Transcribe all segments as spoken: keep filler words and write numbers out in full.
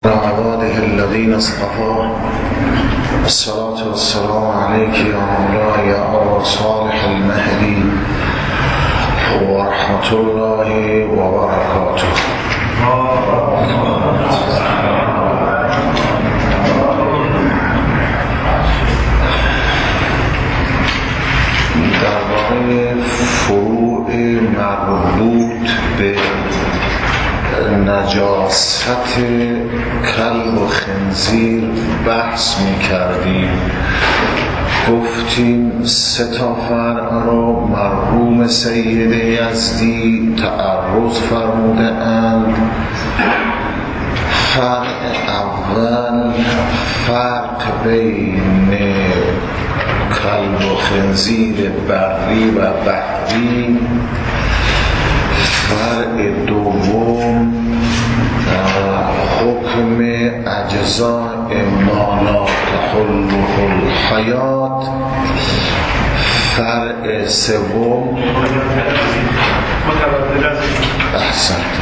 عباده الذين اصطفى الصلاة والسلام عليك يا مولاي يا أبا صالح المهدي ورحمة الله وبركاته. درباره فروع مربوط به نجاست کلب و خنزیر بحث می کردیم. گفتیم سه تا فرع رو مرحوم سید یزدی تعرض فرموده اند. فرع اول فرق بین کلب و خنزیر بری و بحری، فرع دوم حکم اجزاء ما لا تحله الحیات، فرع سوم احسنت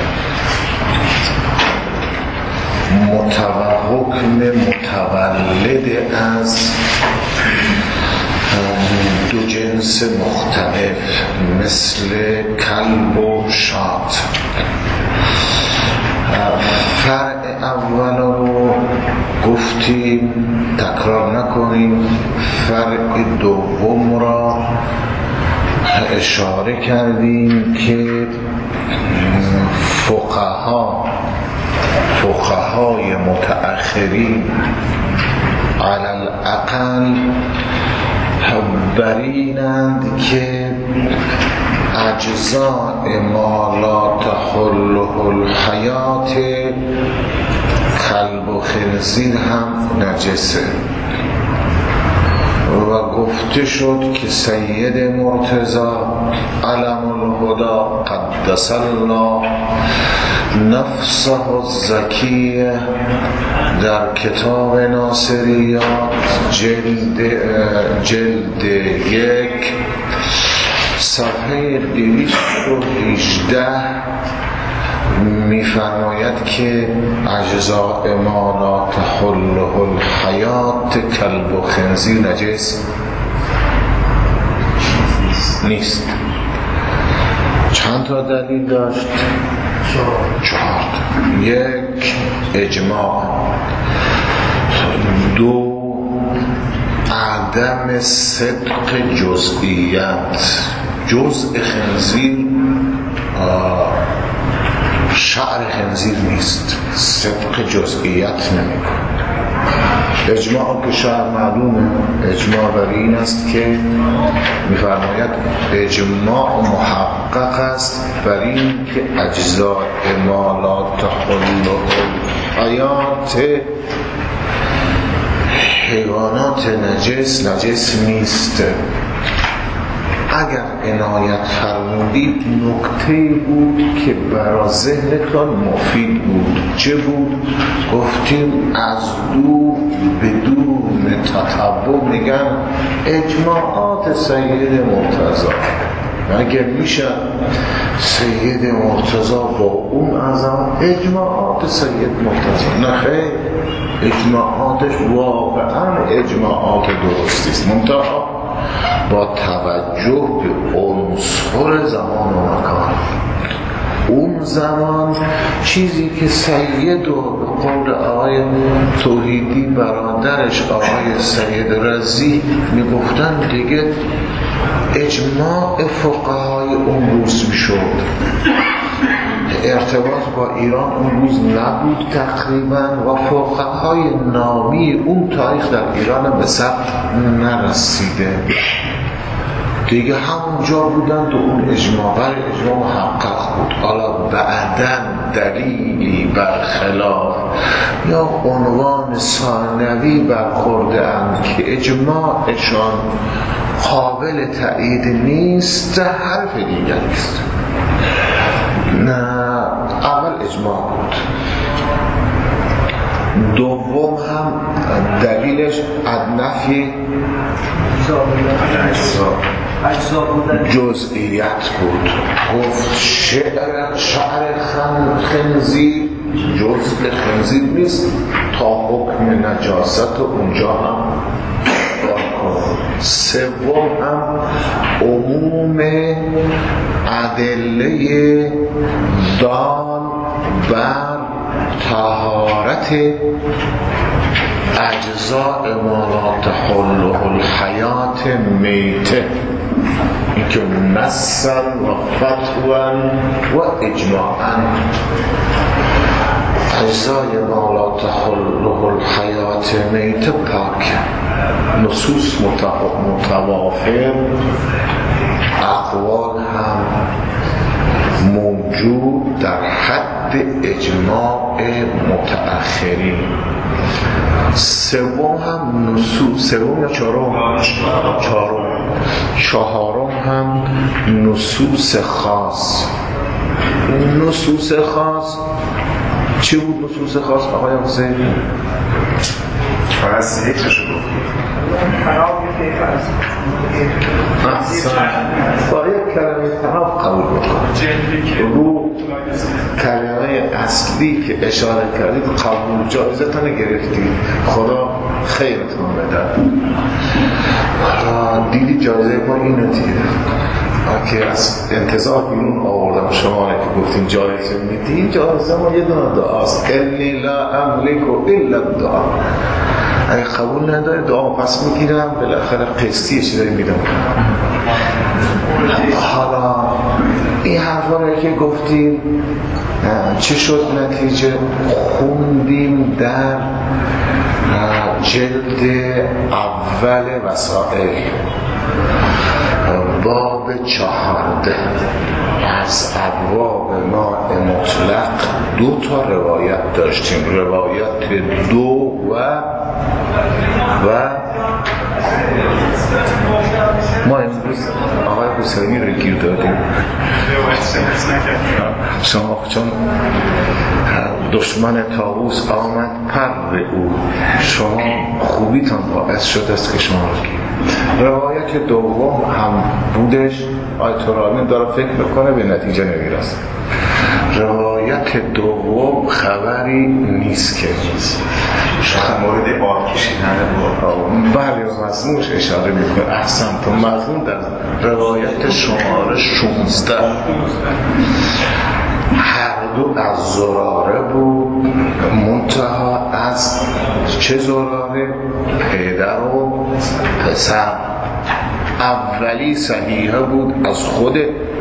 حکم متولد از دو جنس مختلف مثل کلب و شات. فرع اول رو گفتیم تکرار نکنیم. فرع دوم را اشاره کردیم که فقها فقهای متأخرین علی الاقل برینند که اجزاء ما لا تحله الحیات کلب و خنزیر هم نجسه و گفته شد که سید مرتضی علم الهدا قدس الله نفسه الزکیه در کتاب ناصریات جلد جلد یک صفحه دویست و هجده می‌فرماید که اجزاء ما لا تحله الحیات کلب و خنزیر نجس نیست. چند تا دلیل داشت؟ چهار. یک اجماع، دو عدم صدق جزئیت، جزء خنزیر شعر خنزیر نیست، صدق جزئیت نمی‌کنه. اجماع که شعر معلومه، اجماع بر این است که می‌فرماید اجماع محقق است بر این که اجزاء ما لا تحله الحیات حیوانات نجس نجس نیست. اگر عنایت فرمودید نکته بود که برای ذهنتان مفید بود. چه بود؟ گفتیم از دور بدون تتبع میگن اجماعات سید مرتضی. اگر میشه سید مرتضی با اون عظمت اجماعات سید مرتضی نه خیر، اجماعاتش واقعا اجماعات درستی است، منتها با توجه به عنصر زمان و مکان. اون زمان چیزی که سید و به قول آقای توحیدی برادرش آقای سید رضی میگفتن دیگه اجماع فقهای اون روز میشد. ارتباط با ایران اون روز نبود تقریبا و فقهای نامی اون تاریخ در ایران به ثبت نرسیده دیگه، همونجا بودند و اون اجماع بر اجماع محقق بود. حالا بعداً دلیلی برخلاف یا عنوان ثانوی برخورده اند که اجماعشان قابل تایید نیست، حرف دیگر است. نه، اول اجماع بود، دوم هم دلیلش النفی جزئیات بود. گفت شعر شعر خنزیر جزء خنزیر نیست تا حکم نجاست و اونجا هم سوم هم عموم ادله دال بر طهارت اجزاء ما لا تحله الحیات میته، این که نصا و فتوا و اجماعا اجزای ما لا تحله الحیات میته پاک، نصوص متوافر، اقوال هم موجود در حد اجماع متأخرین. سوم هم نصوص، سوم یا چهارم؟ چهارم چهارم هم نصوص خاص. نصوص خاص چی بود؟ نصوص خاص آقای حسین فقط سیتش رو احسن با یک کلمه تناب قبول بکنم رو کلمه اصلی که اشاره کردید قبول جایزتان گرفتید، خدا خیرتون بده. دیدی جایزه ما این نتیجه که از انتظار بیرون آوردم شما که گفتیم جایزه میدیم. جایزه ما یه دونه دعاست، انی لا املک الا الدعا. اگه قبول نداره دعا پس میگیرم، بالاخره قسطی چیزایی میدم. حالا این حرفا رو که گفتیم چه شد نتیجه؟ خوندیم در جلد اول وسائل باب چهارده از ابواب ماء مطلق دو تا روایت داشتیم، روایت دو و و ما امروز آقای حسینی رو گیر دادیم. شما چون دشمن طاووس آمد پر او، شما خوبیتان باعث شده است که شما رو گیر. روایت دوم هم بودش، آیت الرحمن داره فکر میکنه به نتیجه نمیرسه. روایت دوم خبری نیست که نیست، مورد آب کشیدن بله مضمونش اشاره میکنه. احسن تو مضمون در روایت شماره شانزده هر دو از زراره بود، منتها از چه زراره؟ پدر و پسر. اولی صحیحه بود از خود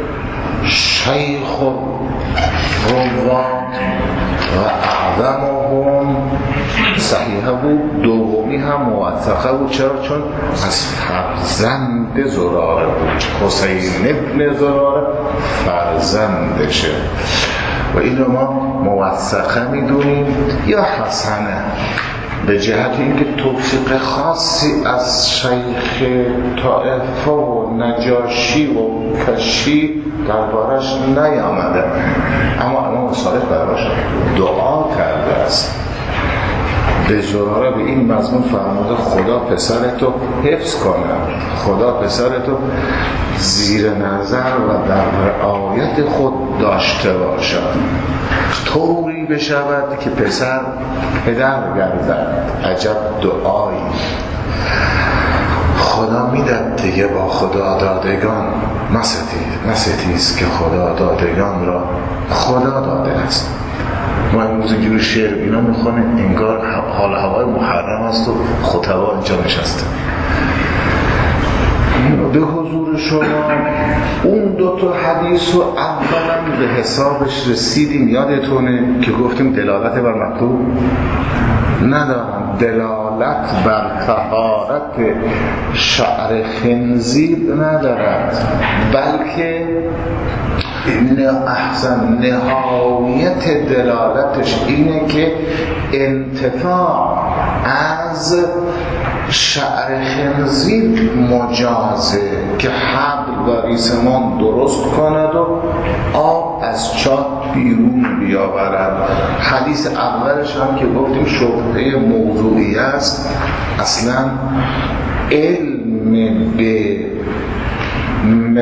شیخ روات و اعظمهم صحیحه بود. دومی هم موثقه بود. چرا؟ چون از فرزند زراره بود، حسین ابن زراره فرزندشه و این رو ما موثقه میدونیم یا حسنه به جهت اینکه توثیق خاصی از شیخ طائفه و نجاشی و کشی دربارش نیامده، اما امام صادق براش دعا کرده است. به زراره به این مضمون فرموده خدا پسرتو حفظ کنه، خدا پسرتو زیر نظر و در رعایت خود داشته باشد، طوری بشود که پسر پدر گردد. عجب دعایی خدا میدد دیگه. با خدا دادگان نستیز که خدا دادگان را خدا داده است. ما امروز اینجور شعر اینا میخونیم انگار حال هوای محرم است و خطبا اینجا نشسته. به حضور شما اون دو تا حدیث رو اولا به حسابش رسیدیم. یادتونه که گفتیم دلالت بر مطلوب ندارن، دلالت بر طهارت شعر خنزیر ندارد، بلکه احسن نهایت دلالتش اینه که انتفاع از شعر خنزیر مجازه که حبل و ریسمان درست کند و آب از چاه بیرون بیاورد. حدیث اولش هم که گفتیم شبهه موضوعی است، اصلا علم به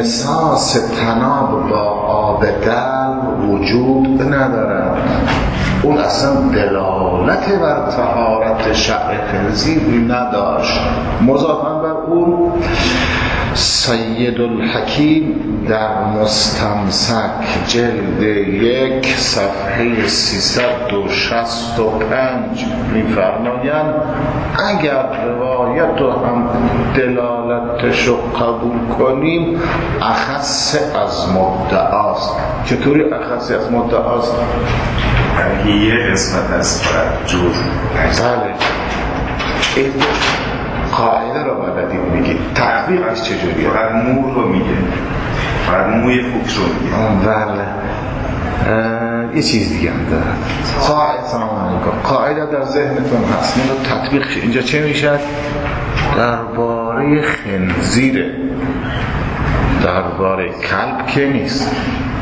مساس تناب با آب دل وجود ندارد، اون اصلا دلالت بر طهارت شعر خنزیر نداشت. مضافاً بر اون سید الحکیم در مستمسک جلد یک صفحه سیصد و شصت و پنج می‌فرمایند اگر روایت رو هم دلالتش رو قبول کنیم اخص از مدعاست. چطوری اخص از مدعاست؟ یه قسمت از جز بله این قاعده رو بلدیم میگه تحقیقش چجوریه؟ فقط مور رو میگه، فقط موی فوکس رو میگه. بله یه چیز دیگه هم داره. قاعده سلام علیکم قاعده در ذهنتون هست این رو تطبیق شد. اینجا چه میشد؟ درباره خنزیره، درباره کلب که نیست.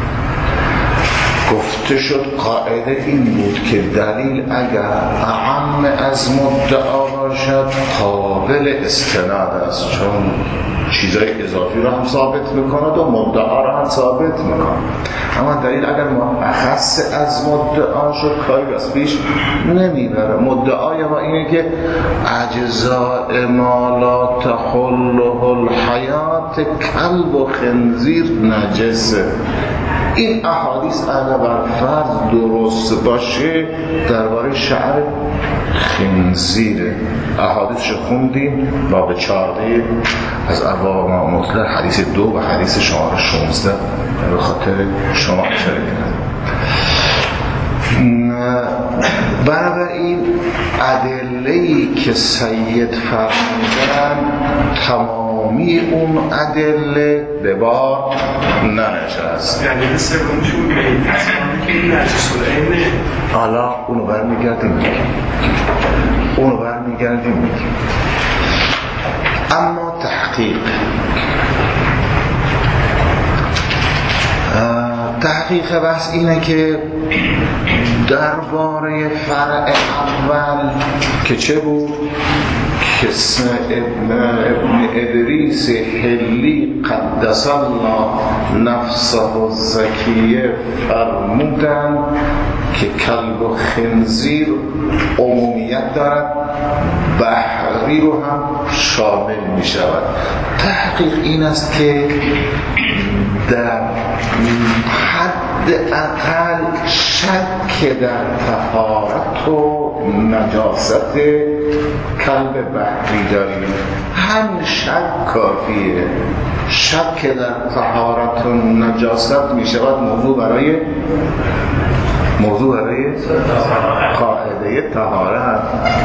گفته شد قاعده این بود که دلیل اگر اعم از مدعا باشد قابل استناد است، چون چیزای اضافی رو هم ثابت میکند و مدعا رو هم ثابت میکند. اما دلیل اگر اخص از مدعا شد کاری از پیش نمیبره. مدعای ما اینه که اجزاء ما لا تحله الحیات کلب و خنزیر نجسه. این احادیث اگر بر فرض درست باشه درباره شعر خنزیره. احادیثش خوندیم باب چهارده از ابواب مطلق حدیث دو و حدیث شماره شانزده به خاطر شما اشاره کردم. بنابراین ادله‌ای که سید فرمودن تمامی اون ادله به بار ننشست. یعنی به سومشون به این تصمیم که این نجس العینه. حالا اونو برمیگردیم میگیم اونو برمیگردیم میگیم اما تحقیق تحقیق بحث اینه که درباره فرع اول که چه بود؟ که ابن, ابن ادریس حلی قدس الله نفسه الزکیه فرمودن که کلب و خنزیر عمومیت دارد، بحری رو هم شامل می شود. تحقیق این است که در حد اقل شک در طهارت و نجاست کلب بحری داریم. همین شک کافیه. شک در طهارت و نجاست می شود موضوع برای موضوع برای قاعده طهارت.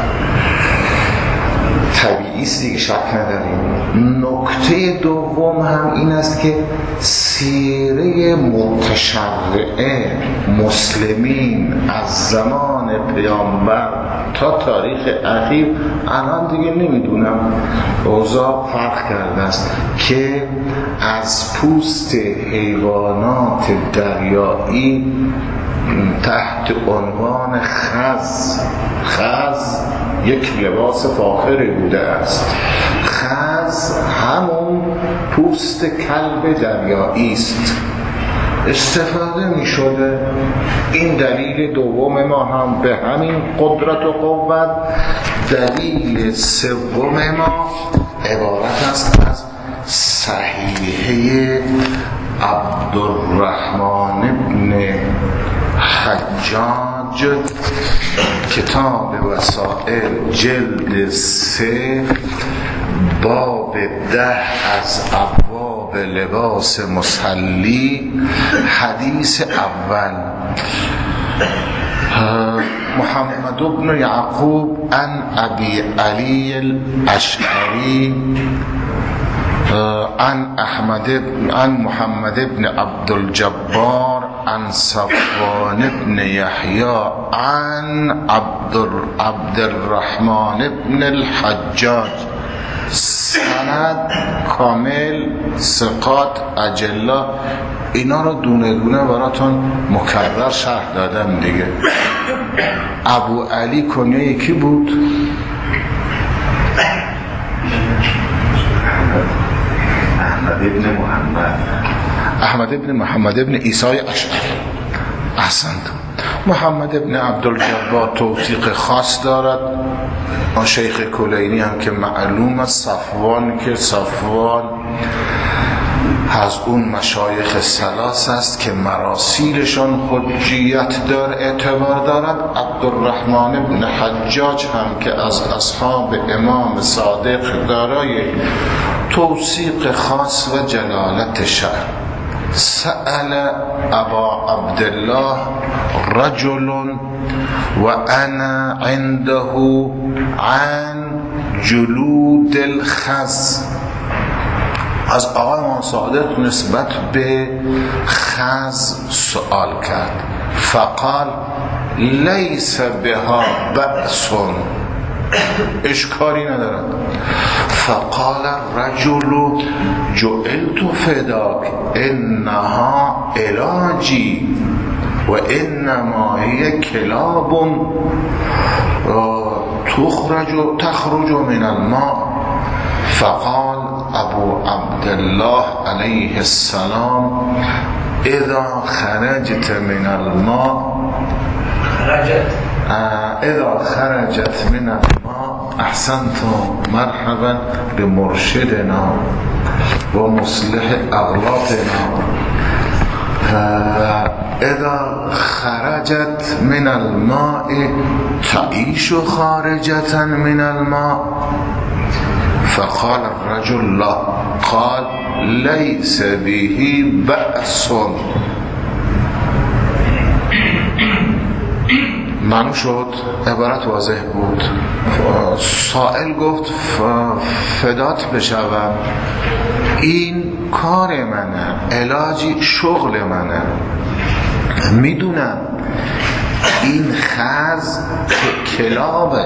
طبیعی است دیگه، شک نداریم. نکته دوم هم این است که سیره متشرعه مسلمین از زمان پیامبر تا تاریخ اخیر الان دیگه نمیدونم اوضاع فرق کرده است که از پوست حیوانات دریایی تحت عنوان خز خز یک لباس فاخر بوده است. خز همون پوست کلب دریایی است، استفاده می شده. این دلیل دوم ما هم به همین قدرت و قوت. دلیل سوم ما عبارت است از صحیحه عبدالرحمن ابن حجاج کتاب وسائل جلد سه باب ده از ابواب لباس مصلی حدیث اول. محمد بن یعقوب عن ابی علی الاشعری عن احمد عن محمد بن عبد الجبار عن صفوان بن يحيى عن عبد عبد الرحمن بن الحجاج. سند کامل، ثقات اجلا. اینا رو دونه دونه براتون مکرر شرح دادم دیگه. ابو علی کنیه یکی بود؟ احمد ابن محمد احمد ابن محمد ابن عیسی اشعری. احسنت. محمد ابن عبدالجبار توثیق خاص دارد. شیخ کلینی هم که معلوم است، صفوان که صفوان از اون مشایخ ثلاث است که مراسیلشان حجیت دار اعتبار دارد. عبدالرحمن ابن حجاج هم که از اصحاب امام صادق دارای توثیق خاص و جلالت شأن. سأل ابا عبدالله رجل و انا عنده عن جلود الخز، از آقای امام صادق نسبت به خز سؤال کرد. فقال لیس بها بأس، اشکالی ندارد. فقال الرجل جعلت فداك انها علاجی و انما هي کلاب تخرج تخرج من الماء. فقال ابو عبدالله علیه السلام اذا خرجت من الماء خرجت اذا خرجت من الماء احسنت مرحبا بمرشدنا و مصلح اغلاطنا. اذا خرجت من الماء تعيش خارجة من الماء. فقال الرجل لا، قال ليس به بأس. معلوم شد، عبارت واضح بود. سائل گفت فدات بشوم، این کار منه، علاجی شغل منه، میدونم این خز کلابه،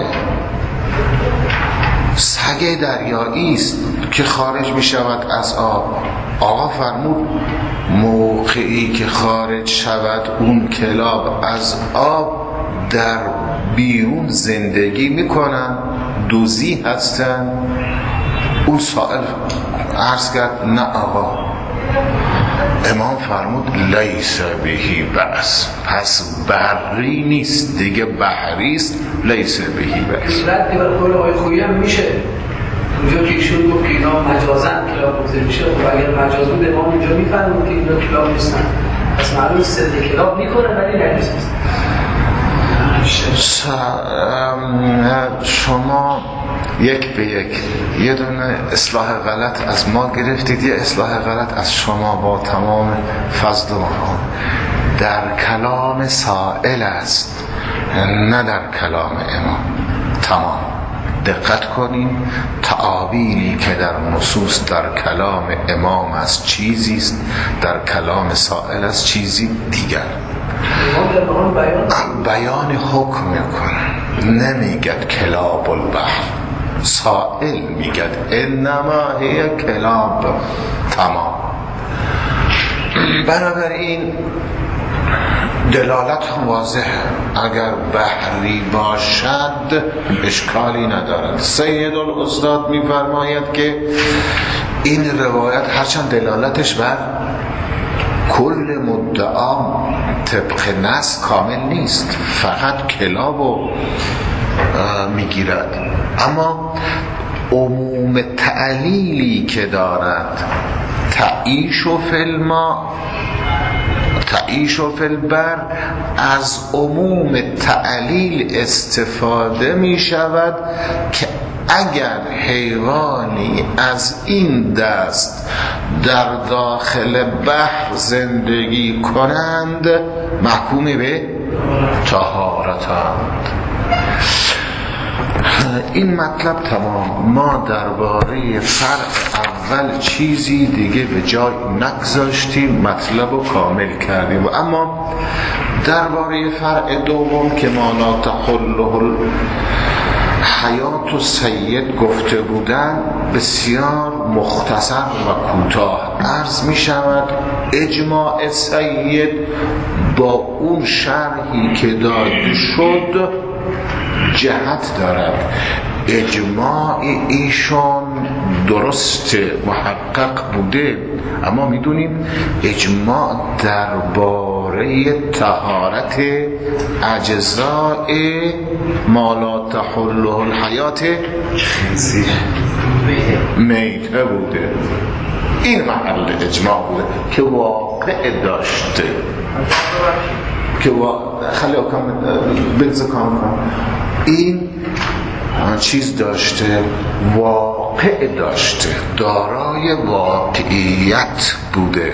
سگ دریایی است که خارج می شود از آب. آقا فرمود موقعی که خارج شود اون کلاب از آب در بیرون زندگی می کنن، دوزی هستن. اون سائل عرض کرد نه آقا. امام فرمود لیس بهی بأس، پس بحری نیست دیگه، بحری است، لیس بهی بأس. رد بر قول آقای خویی هم میشه اونجا که ایشون گفت که اینا مجازن کلاب گفته میشه. خب اگر مجاز بود امام اونجا میفرمود که اینا کلاب نیستن، پس معلوم صد کلاب میکنه ولی نجس نیست. شما یک به یک یه دونه اصلاح غلط از ما گرفتید، یه اصلاح غلط از شما. با تمام فضل و محال در کلام سائل است، نه در کلام امام. تمام دقت کنیم، تعابیری که در نصوص در کلام امام است چیزی است، در کلام سائل است چیزی دیگر. بیان حکم میکنه، نمیگد کلاب البحر، سائل میگد انما هی کلاب. تمام. بنابراین دلالت هم واضحه، اگر بحری باشد اشکالی ندارد. سید الاستاد میفرماید که این روایت هرچند دلالتش بر کل مدعا طبق نص کامل نیست، فقط کلابو میگیرد، اما عموم تعلیلی که دارد، تعیش و فلما تعیش و فلبر، از عموم تعلیل استفاده می شود که اگر حیوانی از این دست در داخل بحر زندگی کنند محکومی به طهارتند. این مطلب تمام. ما درباره فرع اول چیزی دیگه به جای نگذاشتیم، مطلب رو کامل کردیم. و اما درباره فرع دوم که ما لا تحله حیات و سید گفته بودن، بسیار مختصر و کوتاه عرض می شود. اجماع سید با اون شرحی که داده شد جهت دارد. اجماع ایشان درست محقق بوده، اما میدونیم اجماع درباره درباره طهارت اجزاء ما لا تحله الحیات میته بوده. این محل اجماع بوده که واقع داشته که واقع خیلی اکام بگذار کام کام این چیز داشته، واقع داشته، دارای واقعیت بوده.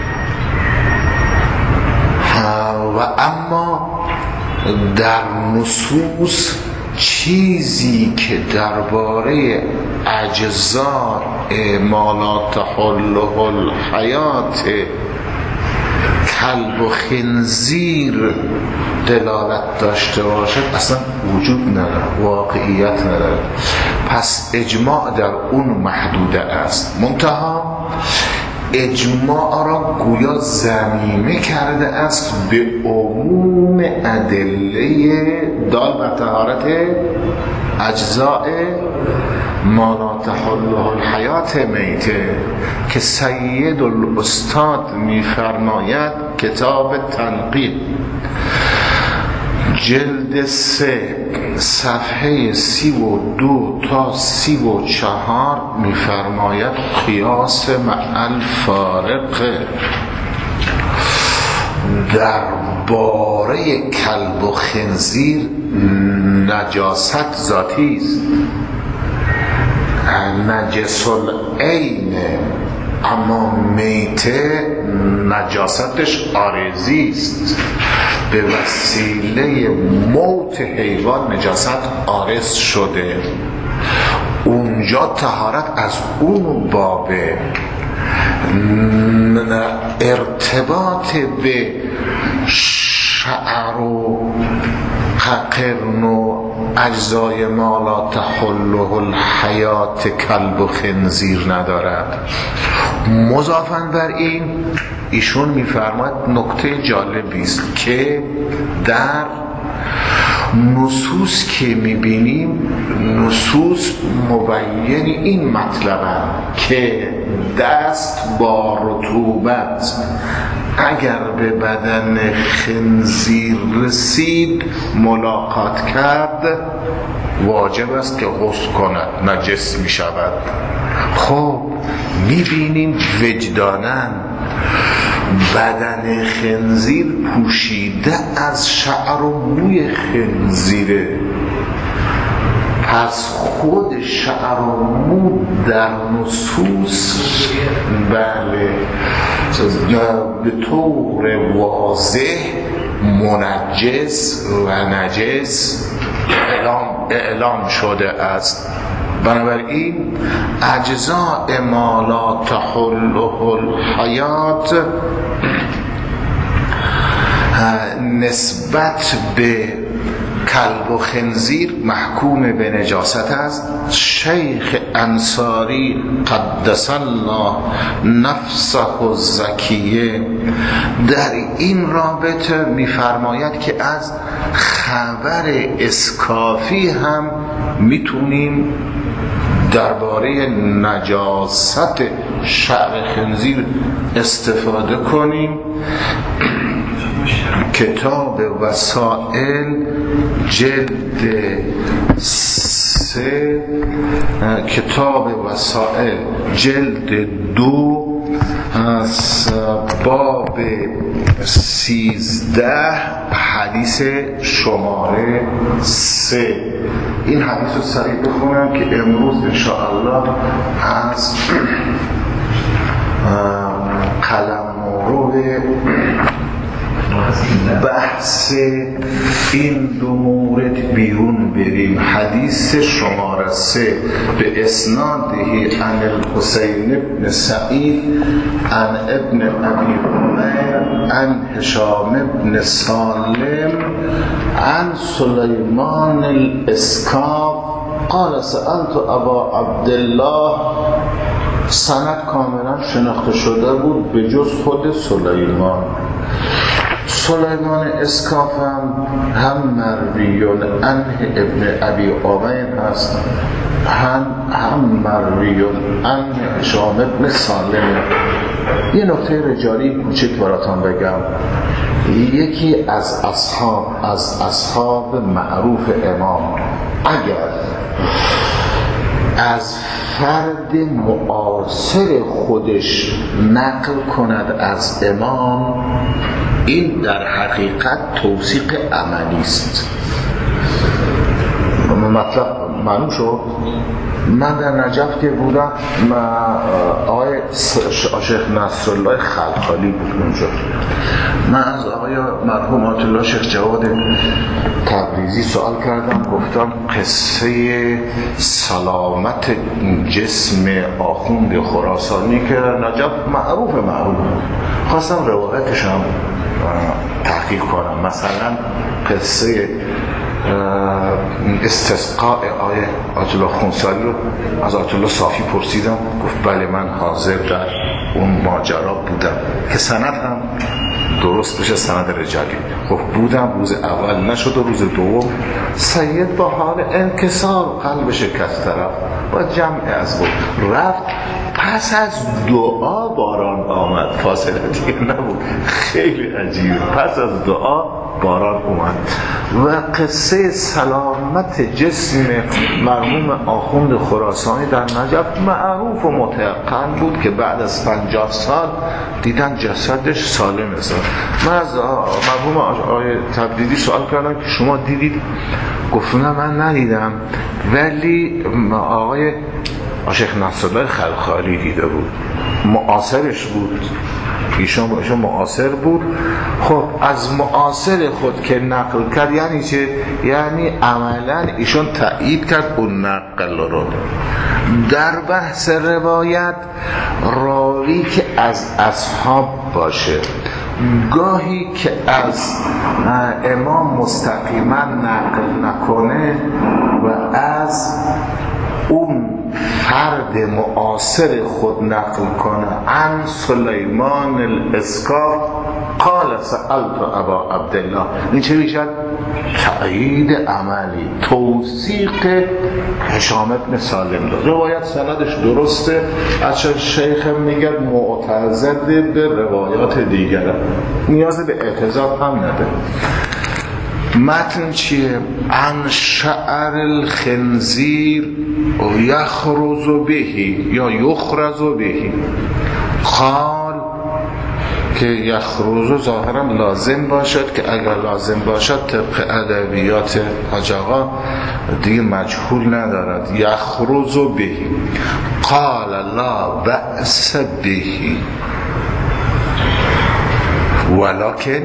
و اما در نصوص چیزی که درباره اجزاء ما لا تحله الحیات کلب و خنزیر دلالت داشته باشد اصلا وجود نداره، واقعیت نداره. پس اجماع در اون محدوده است. منتها اجماع را گویا ضمیمه کرده است به عموم ادله دال بر طهارت اجزاء ما لا تحله الحیات میته که سید الاستاد میفرماید کتاب تنقیح جلد سه صفحه سی و دو تا سی و چهار میفرماید قیاس مع الفارق درباره کلب و خنزیر نجاست ذاتی است، نجس العین، اما میته نجاستش عارضی است. به وسیله موت حیوان نجاست عارض شده، اونجا طهارت از اون بابه. ارتباط به شعر و قرن و اجزای ما لا تحله الحیات کلب و خنزیر ندارد. مضافاً بر این ایشون میفرماید نکته جالبی است که در نصوص که میبینیم نصوص مبین این مطلبن که دست با رطوبت اگر به بدن خنزیر رسید ملاقات کرد واجب است که غسل کند، نجس می شود. خب میبینیم وجداناً بدن خنزیر پوشیده از شعر و موی خنزیره، پس خود شعر و مو در نصوص بله به طور واضح منجس و نجس اعلام, اعلام شده است. بنابراین اجزاء ما لا تحله الحیات نسبت به کلب و خنزیر محکوم به نجاست است. شیخ انصاری قدس الله نفسه الزکیه در این رابطه میفرماید که از خبر اسکافی هم میتونیم درباره نجاست شعر خنزیر استفاده کنیم. کتاب وسائل جلد سه کتاب وسائل جلد دو باب سیزده حدیث شماره سه. این حدیث رو سریع بخونم که امروز انشاءالله از قلمرو بحث این دو مورد بیرون بریم. حدیث شماره سه به اسنادهی عن الحسین ابن سعید عن ابن ابی عمیر عن هشام ابن سالم عن سلیمان الاسکاف قال سألت ابا عبدالله. سند کاملا شناخته شده بود به جز خود سلیمان. سلیمان اسکاف هم هم مرویون عنه ابن ابی عمیر هست، هم هم مرویون عنه هشام ابن سالم. یه نکته رجالی کوچک براتون بگم. یکی از اصحاب از اصحاب معروف امام اگر از فرد معاصر خودش نقل کند از امام، این در حقیقت توثیق عملی است. مطلب معلوم شد. من در نجف که بودم، آقای شیخ نصرالله خلخالی بود اونجا. من از آقای مرحوم آیت الله شیخ جواد تبریزی سوال کردم، گفتم قصه سلامت جسم آخوند خراسانی که در نجف معروف معروف خواستم روایتش هم تحقیق کنم. مثلا قصه استسقاء آیه آیت الله خونساری رو از آیت الله صافی پرسیدم، گفت بله من حاضر در اون ماجرا بودم، که سند هم درست بشه، سند رجالی. گفت بودم، روز اول نشد و روز دوم سید با حال انکسار قلب شکست طرف با جمع از بود رفت. پس از دعا باران آمد، فاصله دیگه نبود. خیلی عجیبه، پس از دعا باران اومد. و قصه سلامت جسم مرحوم آخوند خراسانی در نجف معروف و متيقن بود که بعد از پنجاه سال دیدن جسدش سالم است. من از مرحوم آقای تبریزی سوال کردم که شما دیدید؟ گفت نه من ندیدم، ولی آقای شیخ نصرالله خلخالی دیده بود، معاصرش بود، ایشون با ایشون معاصر بود. خب از معاصر خود که نقل کرد یعنی چه؟ یعنی عملا ایشون تایید کرد اون نقل رو. در بحث روایت راوی که از اصحاب باشه، گاهی که از امام مستقیما نقل نکنه و از اون فرد معاصر خود نقل کنه. عن سلیمان الاسکاف قال سألت ابا عبدالله، این چه میشد؟ تأیید عملی، توثیق هشام ابن سالم داد. روایت سندش درسته، اچه شیخ میگه معتضد به روایات دیگره، نیاز به اعتضاد هم نده. متن چیه؟ عن شعر الخنزیر یخرز بهی یا یخرز بهی قال که یخرز ظاهرا لازم باشد، که اگر لازم باشد طبق ادبیات حاج آقا دیگه مجهول ندارد. یخرز بهی قال لا بأس بهی ولكن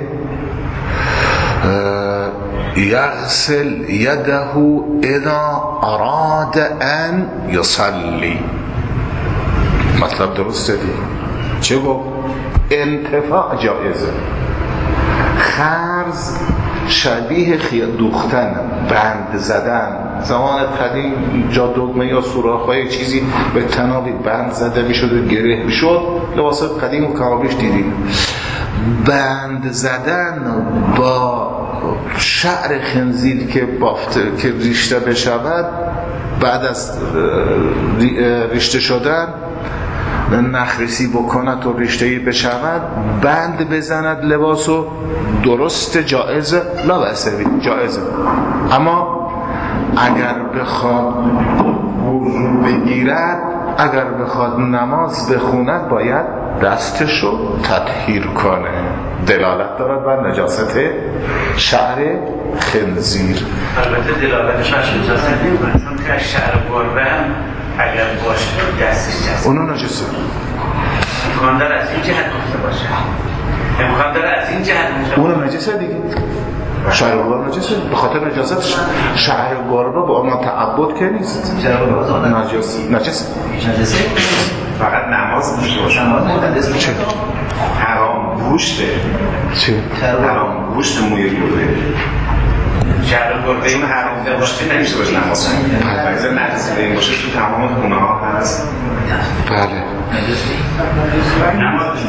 یغسل یده اذا اراد ان یصلی. مطلب درسته دی؟ چه گفت؟ انتفاع جایزه. خرز شبیه خیال دوختن، بند زدن. زمان قدیم جا دگمه یا سوراخ‌های چیزی به تنابی بند زده میشد و گره میشد. لباسات قدیم و کابیش دیدیم. بند زدن با شعر خنزیر که بافته که ریشته بشود، بعد از ریشته شدن نخریسی بکند و ریشته‌ای بشود، بند بزند لباسو، درست جائزه، لا بأس به، جائزه. اما اگر بخواد وضو بگیرد، اگر بخواد نماز بخوند، باید دستشو تطهیر کنه. دلالت دارد بر نجاست شعر خنزیر. البته دلالتش از نجاست نمی‌کنه، چون که شعر گربه هم اگر باشه دستش جسد اونو نجاسه. امکان داره از این جهت گفته باشه، امکان داره از این جهت گفته اونو نجاسه دیگه. شعر گربه نجاسه به خاطر نجاستش. شعر گربه با ما تعبد که نیست. نجاسه نجاسه نجاسه فقط نماز داشته باشه. چه؟ حرام گوشته. چه؟ حرام گوشت موی گربه. شعر گربه این حرام گوشته نمیشه باشه نماز. مثلا نجاسه این باشه تو تمام خونه ها هست. بله. نماز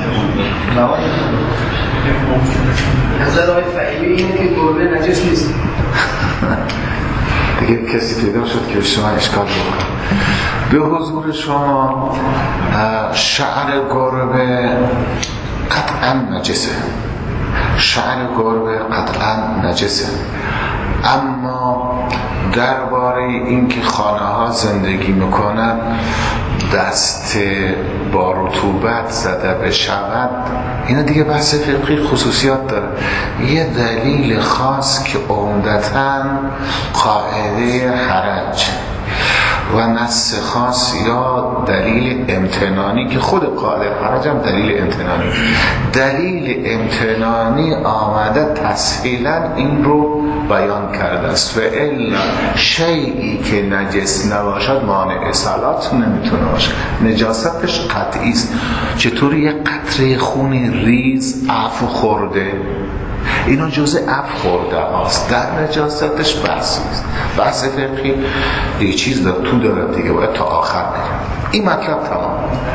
نظر آقای فهیمی اینه که گربه نجس نیست. دیگه کسی پیدا شد که شما اشکال بکنه. به حضور شما شعر گربه قطعا نجسه، شعر گربه قطعا نجسه، اما درباره اینکه خانه ها زندگی میکنن دست با رطوبت زده بشود، اینا دیگه بحث فقهی خصوصیات داره. یه دلیل خاص که عمدتاً قاعده حرج و نص خاص یا دلیل امتنانی که خود قاعده حرج هم دلیل امتنانی دلیل امتنانی آمده تسهیلا این رو بیان کرده است. و الا شیئی که نجس نباشد مانع صلات نمیتونه باشه، نجاستش قطعی است. چطور یه قطره خون ریز عفو خورده، اینا جزء عفو خورده هاست، در نجاستش بحث است. بحث فقهی یه چیز داره تو داره دیگه، باید تا آخر بگم. این مطلب تمام.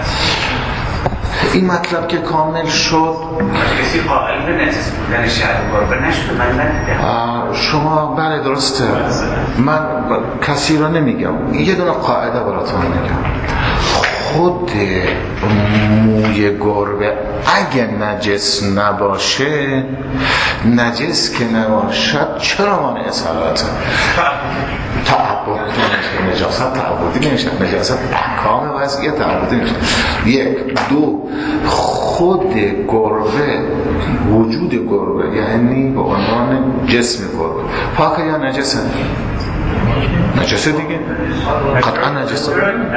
این مطلب که کامل شد، کسی قائل به نجس بودن شعر گربه نشده؟ من ندیدم. شما بله درسته، من کسی را نمیگم، یه دونه قاعده براتون میگم. خود موی گربه اگه نجس نباشه، نجس که نباشد چرا مانع صلاته؟ تعبد نجاست تعبدی نمیشه، نجاست احکام وضعیه تعبدی نمیشه. یک دو خود گربه، وجود گربه یعنی به عنوان جسم گربه پاکه یا نجسه؟ نجسه دیگه، قطعا نجسه.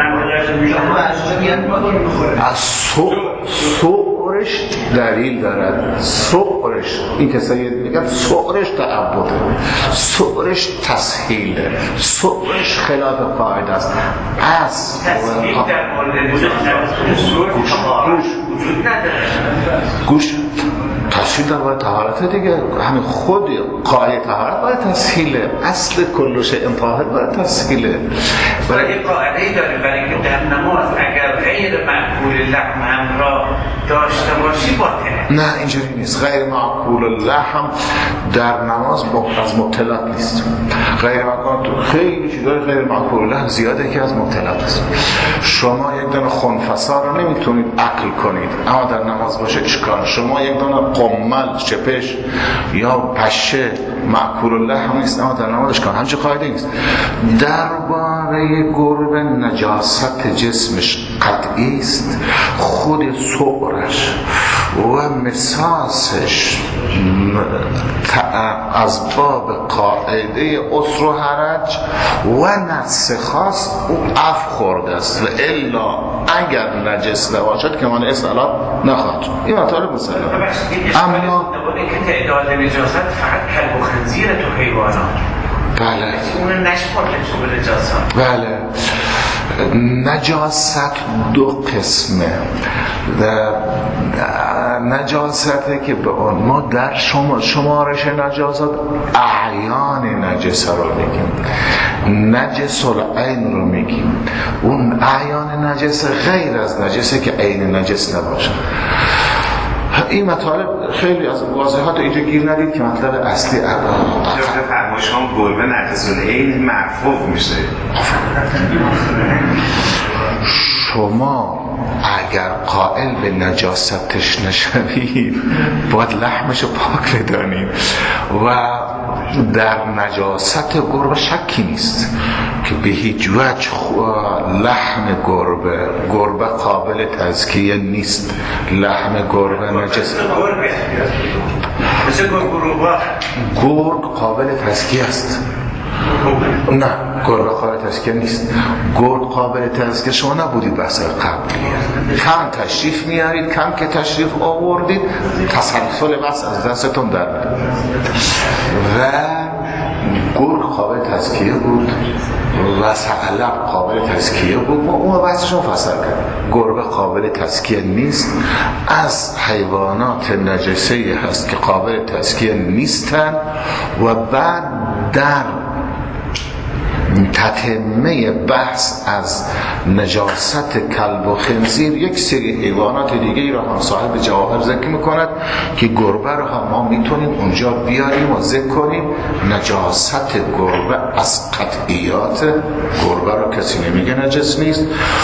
از سؤرش دلیل دارد، سؤرش این کسایی میگن سؤرش تعبده، سؤرش تسهیله، سؤرش خلاف قاعده است. از تسهیل در مورد گوش وجود نداره، گوش تسهیل در باید طهارت دیگه، همین خود قاعده طهارت باید تسهیله، اصل کل شیء طاهر باید تسهیله. برای یه قاعده‌ای داریم برای که در نماز اگر غیر معقول لحم هم را داشته باشی باطله. نه اینجوری نیست، غیر معقول لحم در نماز از مبتلات نیست. غیر معقول خیلی چیزای غیر معقول لحم زیاده که از مبتلات است. شما یک دونه خنفسا رو نمیتونید عقل کنید اما در نماز باشه اشکال. شما یک دونه قمل چپش یا پشه معقول لحم نیست اما در نماز اشکال. همچه قاعده نیست. درباره گربه نجاست جسمش قطعی است، خود سؤرش و مساسش از باب قاعده عسر و حرج و نص خاص او عفو خورده است. و الا اگر نجس نباشد که مانع صلات نخواهد. این مطالب مثلا اما اینکه تعداد نجاست فقط کلب و خنزیر تو حیوانات، بله اون نشمرده تو به نجاست. بله نجاست دو قسمه. نجاسته که به اون ما در شما شمارش نجاسات اعیان نجسه رو میگیم، نجس العین رو میگیم. اون اعیان نجسه غیر از نجسه که عین نجس نباشه. این مطالب خیلی از واضحات اینجا گیر ندید که مطلب اصلی جبه فرمایش هم گربه نجس العین مرفوع میشه. شما اگر قائل به نجاستش نشوید باید لحمش پاک بدانید و در نجاست گربه شکی نیست که به هیچ وجه لحم گربه گربه قابل تزکیه نیست. لحم گربه نجس، مثل گربه گرگ قابل تزکیه است. نه گربه قابل تزکیه نیست. گرگ قابل تزکیه شما نبودید بحث قبلی، کم تشریف میارید، کم که تشریف آوردید تسلسل بحث از دستتون در و گرگ قابل تزکیه بود و ثعلب قابل تزکیه بود. ما اون بحثشون فصل کرد. گربه قابل تزکیه نیست، از حیوانات نجسه هست که قابل تزکیه نیستن و بعد در تتمه بحث از نجاست کلب و خنزیر یک سری حیوانات دیگه را هم صاحب جواهر ذکر میکند که گربه رو هم ما میتونیم اونجا بیاریم و ذکر کنیم. نجاست گربه از قطعیات، گربه رو کسی نمیگه نجس نیست.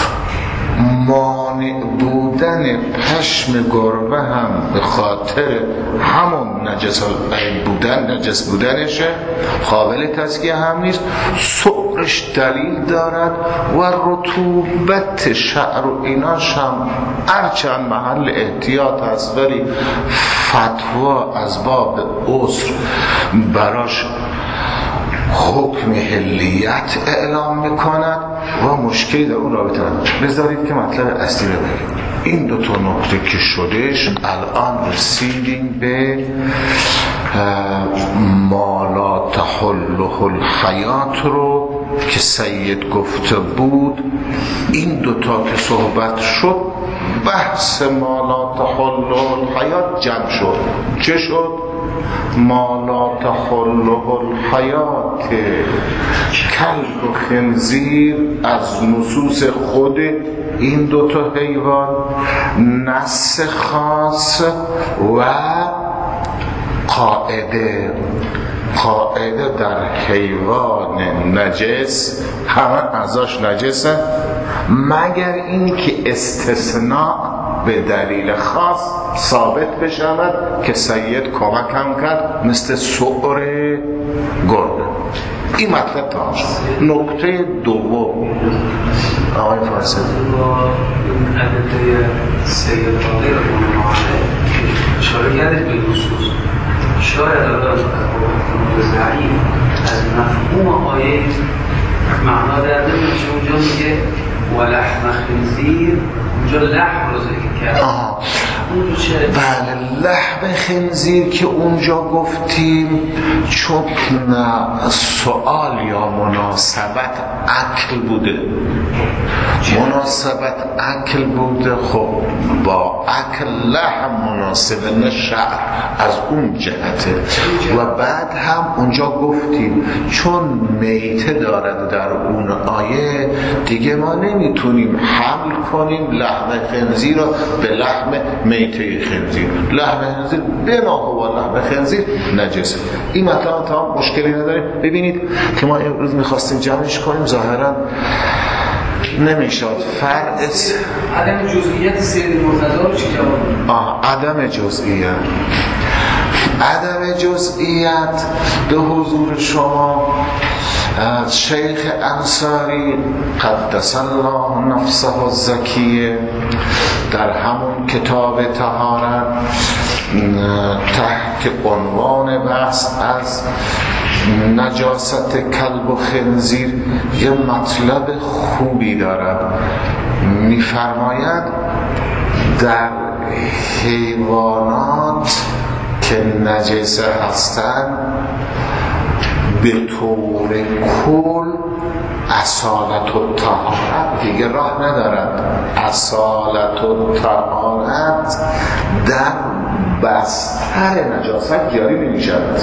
مانع بودن پشم گربه هم به خاطر همون نجس بودن نجس بودنشه، قابل تزکیه هم نیست. سعرش دلیل دارد و رطوبت شعر و ایناش هم هرچند محل احتیاط هست، ولی فتوا از باب عذر براش حکم حلیت اعلام میکند و مشکلی در اون رابطه ندارد. بذارید که مطلب اصلی رو بگیم. این دو تا نکته که شدش، الان رسیدیم به ما لا تحله الحیات رو که سید گفته بود. این دو تا که صحبت شد، بحث ما لا تحله الحیات جمع شد. چه شد؟ ما لا تحله الحیات کلب و خنزیر از نصوص خود این دوتا حیوان، نص خاص و قاعده قاعده در حیوان نجس همه ازاش نجسه، مگر این که استثناء به دلیل خاص ثابت بشود که سید کمک هم کرد، مثل سعر گربه. این مطلب تمام شد. نکته دوم آقای فارسی با ادله سید قاضی رو اشاره کردید به نصوص، شاید الان ضعیف از مفهوم آیه معنا در نمیشه. اونجا میگه ولحم خنزیر، اونجا لحم رو ذکر کرد. بله، لحم خنزیر که اونجا گفتیم چون سوال یا مناسبت عقل بوده، مناسبت عقل بوده، خب با عقل لحم مناسبه، نه شعر، از اون جهته. و بعد هم اونجا گفتیم چون میته دارد در اون آیه، دیگه ما نمیتونیم حمل کنیم لحم خنزیر رو به لحم میته خنزیر. لحم خنزیر به ما هو لحم خنزیر نجسه. این مطلب تا مشکلی نداریم. ببینید که ما امروز میخواستیم جمعش کنیم، ظاهرا نمیشد. فرق عدم جزئیات سید مرتضی رو چی جواب؟ آه عدم جزئیت عدم جزئیت به حضور شما شیخ انصاری قدس الله نفسه الزکیه در همون کتاب طهارت تحت عنوان بحث از نجاست کلب و خنزیر یه مطلب خوبی دارد. میفرماید در حیوانات که نجسه هستند به طور کل اصالت و طهارت دیگه راه ندارد. اصالت و طهارت در بستر نجاست جاری نمیشد.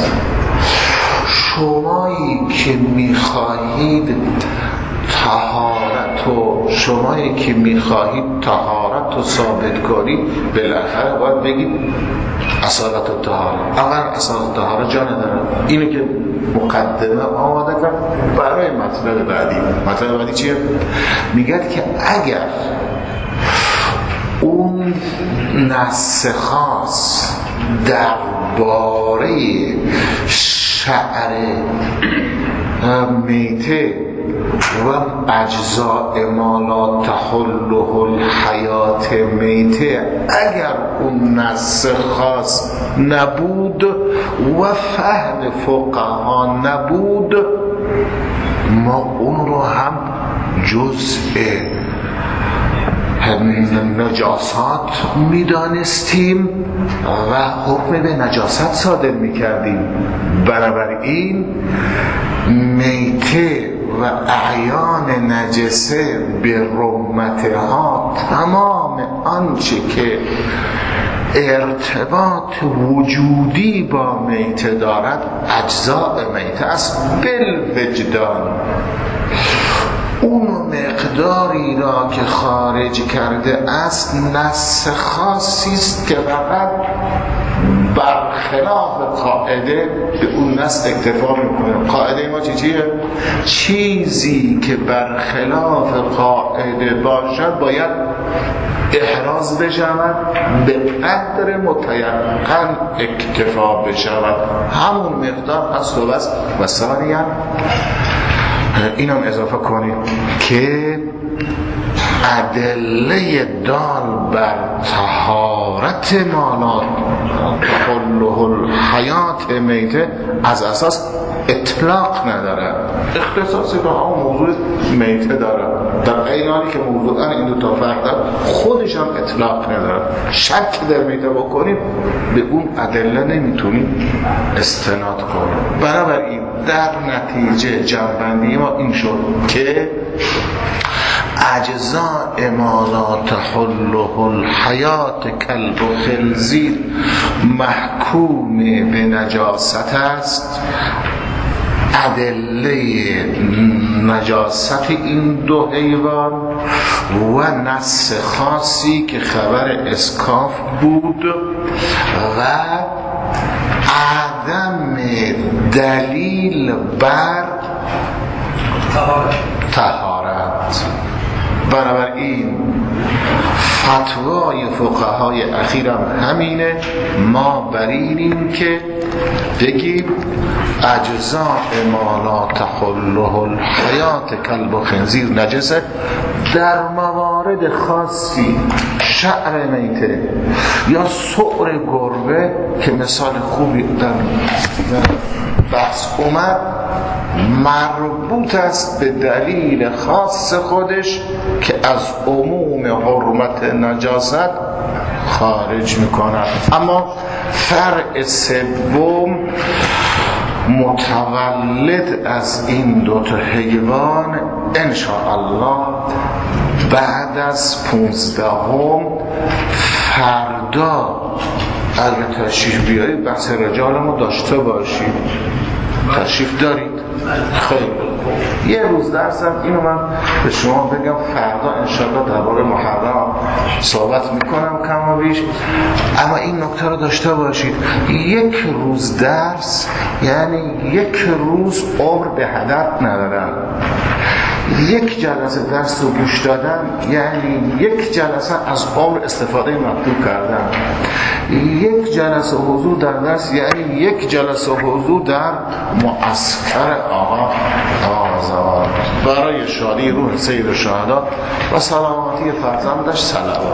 شمایی که میخواهید طهارت و شمایی که میخواهید طهارت رو ثابت کنید، بالاخره باید بگید اصالت و طهارت. اول اصالت و طهارت جا نداره. اینو که مقدمه آماده کرد برای مطلب بعدی. مطلب بعدی چیه؟ میگه که اگر اون نص خاص درباره شعر میته و اجزاء ما لا تحله الحیات میته، اگر اون نص خاص نبود و فهم فقها نبود، ما اون رو هم جزء نجاسات میدانستیم و حکم به نجاست صادر میکردیم. بنابراین میته و اعیان نجسه به رمتها تمام آنچه که ارتباط وجودی با میته دارد اجزاء میته است بالوجدان. اون مقداری را که خارج کرده است نص خاصی است که فقط برخلاف قاعده به اون نص اکتفا میکنه. قاعده ما چی چیه؟ چیزی که برخلاف قاعده باشد باید احراز بشود، به قدر متیقن اکتفا بشود، همون مقدار هست و بس. و ثانیاً اینم اضافه کنید که ادله دال بر طهارت مالات تحله الحیات میته از اساس اطلاق نداره، اختصاصی به همون موضوع میته داره، در این حالی که موضوعا این دو تا فرق داره خودش هم اطلاق نداره. شک در میته بکنید به اون ادله نمیتونید استناد کنید. بنابراین در نتیجه جنبندی ما این شد که اجزاء ما لا تحله الحیات کلب و خنزیر محکوم به نجاست است. ادله نجاست این دو حیوان و نص خاصی که خبر اسکاف بود و عدم دلیل بر طهارت. بنابراین فتوای فقهای اخیرم همینه، ما بر اینیم که بگیم اجزاء ما لا تحله الحیات کلب و خنزیر نجسه. در موارد خاصی شعر میته یا سؤر گربه که مثال خوبی در بحث اومد مربوط است به دلیل خاص خودش که از عموم حرمت نجاست خارج میکنه. اما فرع سوم متولد از این دوتا حیوان انشاءالله بعد از پونزدهم فردا اگر تشریف بیارید بحث رجال ما داشته باشید. تشریف دارید؟ خیلی یه روز درسم اینو من به شما بگم، فردا انشاءالله درباره محرم صحبت میکنم کم و بیش. اما این نکته رو داشته باشید، یک روز درس یعنی یک روز عمر به هدف ندارن. یک جلسه درس رو گوش دادن یعنی یک جلسه از عمر استفاده مطلوب کردن. یک جلسه حضور در درس یعنی یک جلسه حضور در معسکر آقا آزاد برای شادی روح سید الشهدا و سلامتی فرزندش صلوات.